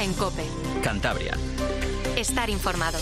Herrera en COPE. Cantabria. Estar informado.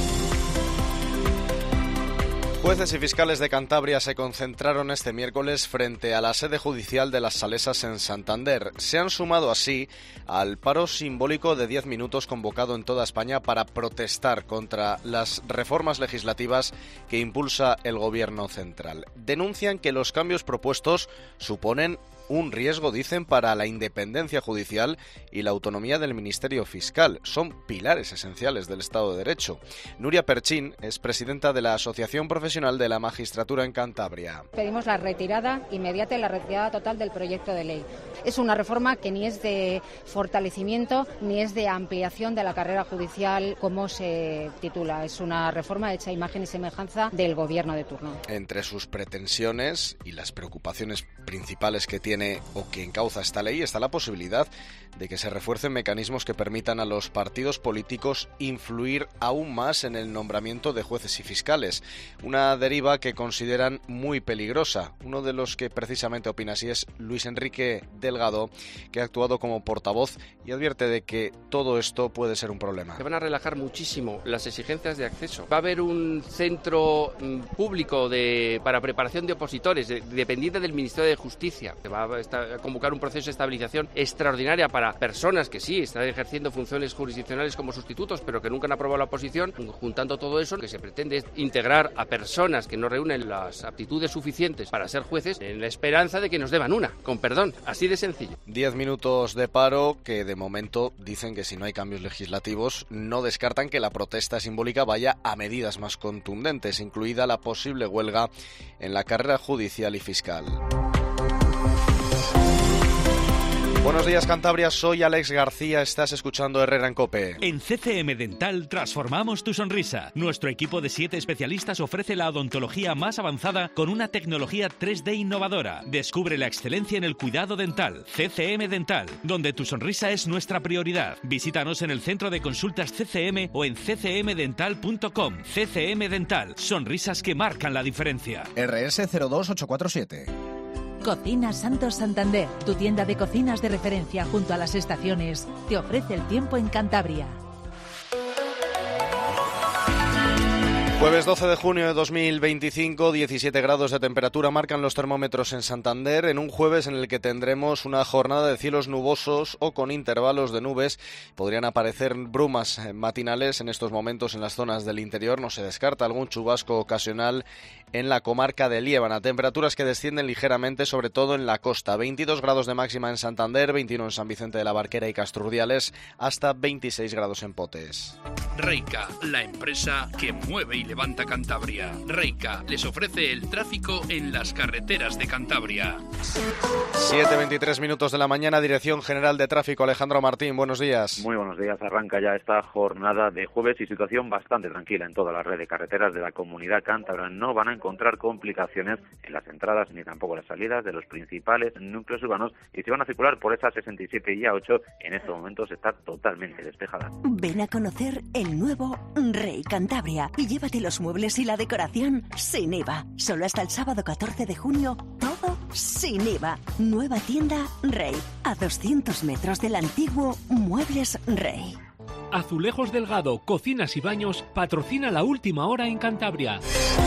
Jueces y fiscales de Cantabria se concentraron este miércoles frente a la sede judicial de Las Salesas en Santander. Se han sumado así al paro simbólico de 10 minutos convocado en toda España para protestar contra las reformas legislativas que impulsa el Gobierno central. Denuncian que los cambios propuestos suponen un riesgo, dicen, para la independencia judicial y la autonomía del Ministerio Fiscal. Son pilares esenciales del Estado de Derecho. Nuria Perchín es presidenta de la Asociación Profesional de la Magistratura en Cantabria. Pedimos la retirada inmediata y la retirada total del proyecto de ley. Es una reforma que ni es de fortalecimiento ni es de ampliación de la carrera judicial como se titula. Es una reforma hecha a imagen y semejanza del Gobierno de turno. Entre sus pretensiones y las preocupaciones principales que tiene o que encauza esta ley está la posibilidad de que se refuercen mecanismos que permitan a los partidos políticos influir aún más en el nombramiento de jueces y fiscales. Una deriva que consideran muy peligrosa. Uno de los que precisamente opina así es Luis Enrique Delgado, que ha actuado como portavoz y advierte de que todo esto puede ser un problema. Se van a relajar muchísimo las exigencias de acceso. Va a haber un centro público para preparación de opositores, dependiente del Ministerio de Justicia. Se va a convocar un proceso de estabilización extraordinaria para personas que sí están ejerciendo funciones jurisdiccionales como sustitutos, pero que nunca han aprobado la oposición. Juntando todo eso, lo que se pretende es integrar a personas que no reúnen las aptitudes suficientes para ser jueces en la esperanza de que nos deban una, con perdón, así de sencillo. 10 minutos de paro que de momento dicen que si no hay cambios legislativos no descartan que la protesta simbólica vaya a medidas más contundentes, incluida la posible huelga en la carrera judicial y fiscal. Buenos días, Cantabria, soy Alex García, estás escuchando Herrera en COPE. En CCM Dental transformamos tu sonrisa. Nuestro equipo de 7 especialistas ofrece la odontología más avanzada con una tecnología 3D innovadora. Descubre la excelencia en el cuidado dental. CCM Dental, donde tu sonrisa es nuestra prioridad. Visítanos en el centro de consultas CCM o en ccmdental.com. CCM Dental, sonrisas que marcan la diferencia. RS 02847. Cocinas Santos Santander, tu tienda de cocinas de referencia junto a las estaciones, te ofrece el tiempo en Cantabria. Jueves 12 de junio de 2025, 17 grados de temperatura marcan los termómetros en Santander, en un jueves en el que tendremos una jornada de cielos nubosos o con intervalos de nubes. Podrían aparecer brumas matinales en estos momentos en las zonas del interior. No se descarta algún chubasco ocasional en la comarca de Liébana. Temperaturas que descienden ligeramente, sobre todo en la costa. 22 grados de máxima en Santander, 21 en San Vicente de la Barquera y Castrurdiales, hasta 26 grados en Potes. Reica, la empresa que mueve y levanta Cantabria. Reica les ofrece el tráfico en las carreteras de Cantabria. 7:23 minutos de la mañana, Dirección General de Tráfico, Alejandro Martín, buenos días. Muy buenos días, arranca ya esta jornada de jueves y situación bastante tranquila en toda la red de carreteras de la comunidad cántabra. No van a encontrar complicaciones en las entradas ni tampoco las salidas de los principales núcleos urbanos y si van a circular por esa 67 y A8, en estos momentos está totalmente despejada. Ven a conocer el nuevo Rey Cantabria y llévate los muebles y la decoración sin IVA. Solo hasta el sábado 14 de junio, todo sin IVA. Nueva tienda Rey, a 200 metros del antiguo Muebles Rey. Azulejos Delgado, Cocinas y Baños patrocina La Última Hora en Cantabria.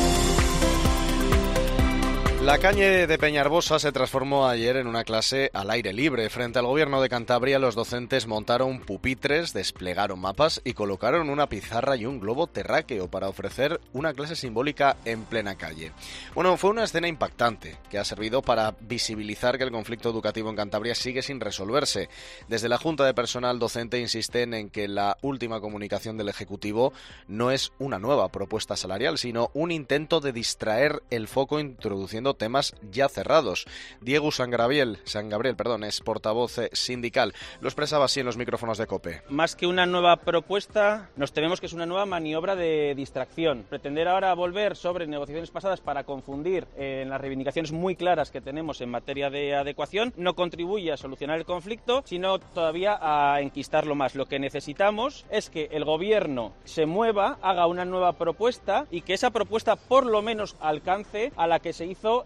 La calle de Peñarbosa se transformó ayer en una clase al aire libre. Frente al Gobierno de Cantabria, los docentes montaron pupitres, desplegaron mapas y colocaron una pizarra y un globo terráqueo para ofrecer una clase simbólica en plena calle. Bueno, fue una escena impactante que ha servido para visibilizar que el conflicto educativo en Cantabria sigue sin resolverse. Desde la Junta de Personal Docente insisten en que la última comunicación del Ejecutivo no es una nueva propuesta salarial, sino un intento de distraer el foco introduciendo temas ya cerrados. Diego Sangabriel, es portavoz sindical. Lo expresaba así en los micrófonos de COPE. Más que una nueva propuesta, nos tememos que es una nueva maniobra de distracción. Pretender ahora volver sobre negociaciones pasadas para confundir en las reivindicaciones muy claras que tenemos en materia de adecuación no contribuye a solucionar el conflicto, sino todavía a enquistarlo más. Lo que necesitamos es que el Gobierno se mueva, haga una nueva propuesta y que esa propuesta por lo menos alcance a la que se hizo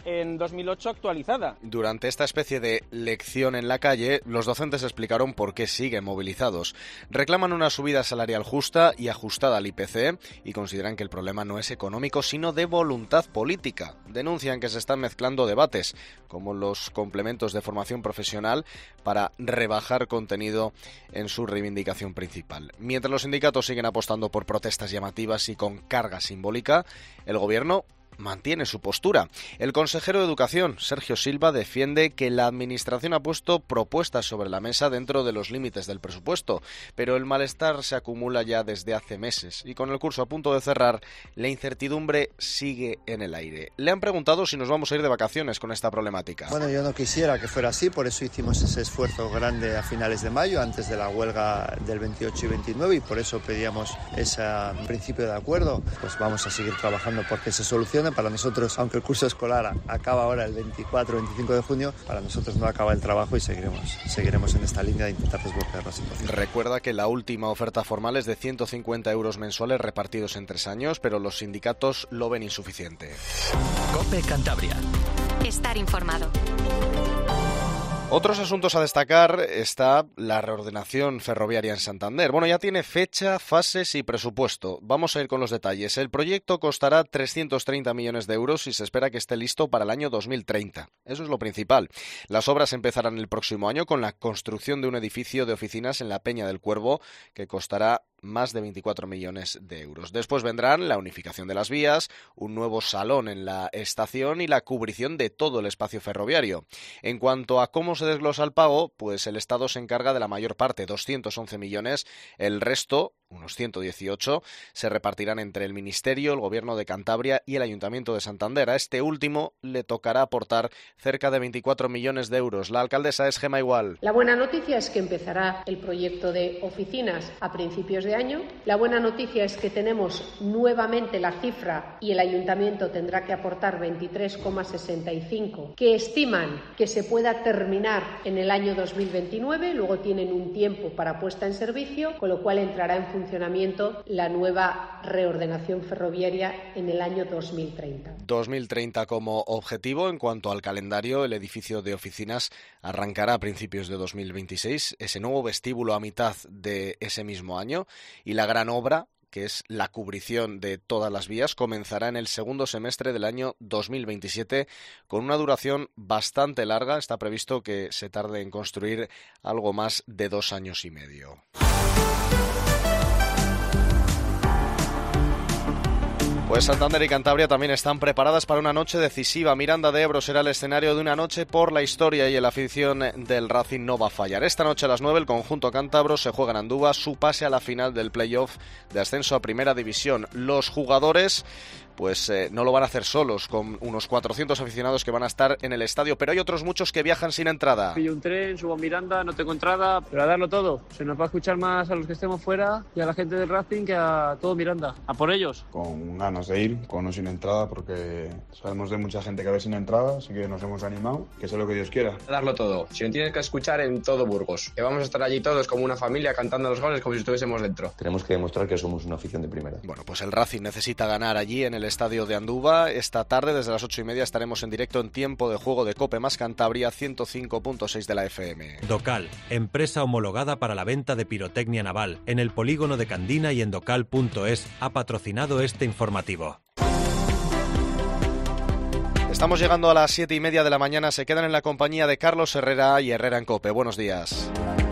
en 2008 actualizada. Durante esta especie de lección en la calle, los docentes explicaron por qué siguen movilizados. Reclaman una subida salarial justa y ajustada al IPC y consideran que el problema no es económico, sino de voluntad política. Denuncian que se están mezclando debates, como los complementos de formación profesional, para rebajar contenido en su reivindicación principal. Mientras los sindicatos siguen apostando por protestas llamativas y con carga simbólica, el gobierno mantiene su postura. El consejero de Educación, Sergio Silva, defiende que la Administración ha puesto propuestas sobre la mesa dentro de los límites del presupuesto, pero el malestar se acumula ya desde hace meses y con el curso a punto de cerrar, la incertidumbre sigue en el aire. Le han preguntado si nos vamos a ir de vacaciones con esta problemática. Bueno, yo no quisiera que fuera así, por eso hicimos ese esfuerzo grande a finales de mayo, antes de la huelga del 28 y 29, y por eso pedíamos ese principio de acuerdo. Pues vamos a seguir trabajando porque se solucione. Para nosotros, aunque el curso escolar acaba ahora el 24-25 de junio, para nosotros no acaba el trabajo y seguiremos en esta línea de intentar desbloquear la situación. Recuerda que la última oferta formal es de 150 euros mensuales repartidos en 3 años, pero los sindicatos lo ven insuficiente. COPE Cantabria. Estar informado. Otros asuntos a destacar está la reordenación ferroviaria en Santander. Bueno, ya tiene fecha, fases y presupuesto. Vamos a ir con los detalles. El proyecto costará 330 millones de euros y se espera que esté listo para el año 2030. Eso es lo principal. Las obras empezarán el próximo año con la construcción de un edificio de oficinas en la Peña del Cuervo que costará más de 24 millones de euros. Después vendrán la unificación de las vías, un nuevo salón en la estación y la cubrición de todo el espacio ferroviario. En cuanto a cómo se desglosa el pago, pues el Estado se encarga de la mayor parte, 211 millones, el resto, unos 118, se repartirán entre el Ministerio, el Gobierno de Cantabria y el Ayuntamiento de Santander. A este último le tocará aportar cerca de 24 millones de euros. La alcaldesa es Gemma Igual. La buena noticia es que empezará el proyecto de oficinas a principios de año. La buena noticia es que tenemos nuevamente la cifra y el Ayuntamiento tendrá que aportar 23,65, que estiman que se pueda terminar en el año 2029, luego tienen un tiempo para puesta en servicio, con lo cual entrará en funcionamiento la nueva reordenación ferroviaria en el año 2030. 2030 como objetivo. En cuanto al calendario, el edificio de oficinas arrancará a principios de 2026, ese nuevo vestíbulo a mitad de ese mismo año, y la gran obra, que es la cubrición de todas las vías, comenzará en el segundo semestre del año 2027 con una duración bastante larga. Está previsto que se tarde en construir algo más de 2 años y medio. Pues Santander y Cantabria también están preparadas para una noche decisiva. Miranda de Ebro será el escenario de una noche por la historia y la afición del Racing no va a fallar. Esta noche a las 9 el conjunto cántabro se juega en Andúba su pase a la final del playoff de ascenso a Primera División. Los jugadores pues no lo van a hacer solos, con unos 400 aficionados que van a estar en el estadio, pero hay otros muchos que viajan sin entrada. Pillo un tren, subo a Miranda, no tengo entrada, pero a darlo todo. Se nos va a escuchar más a los que estemos fuera y a la gente del Racing que a todo Miranda. A por ellos. Con ganas de ir, con o sin entrada, porque sabemos de mucha gente que va sin entrada, así que nos hemos animado, que sea lo que Dios quiera. Darlo todo. Si nos tienes que escuchar en todo Burgos, que vamos a estar allí todos como una familia cantando los goles como si estuviésemos dentro. Tenemos que demostrar que somos una afición de primera. Bueno, pues el Racing necesita ganar allí en el estadio de Andúba. Esta tarde, desde las 8:30, estaremos en directo en tiempo de juego de COPE más Cantabria 105.6 de la FM. Docal, empresa homologada para la venta de pirotecnia naval, en el polígono de Candina y en docal.es, ha patrocinado este informativo. Estamos llegando a las 7:30 de la mañana. Se quedan en la compañía de Carlos Herrera y Herrera en COPE. Buenos días.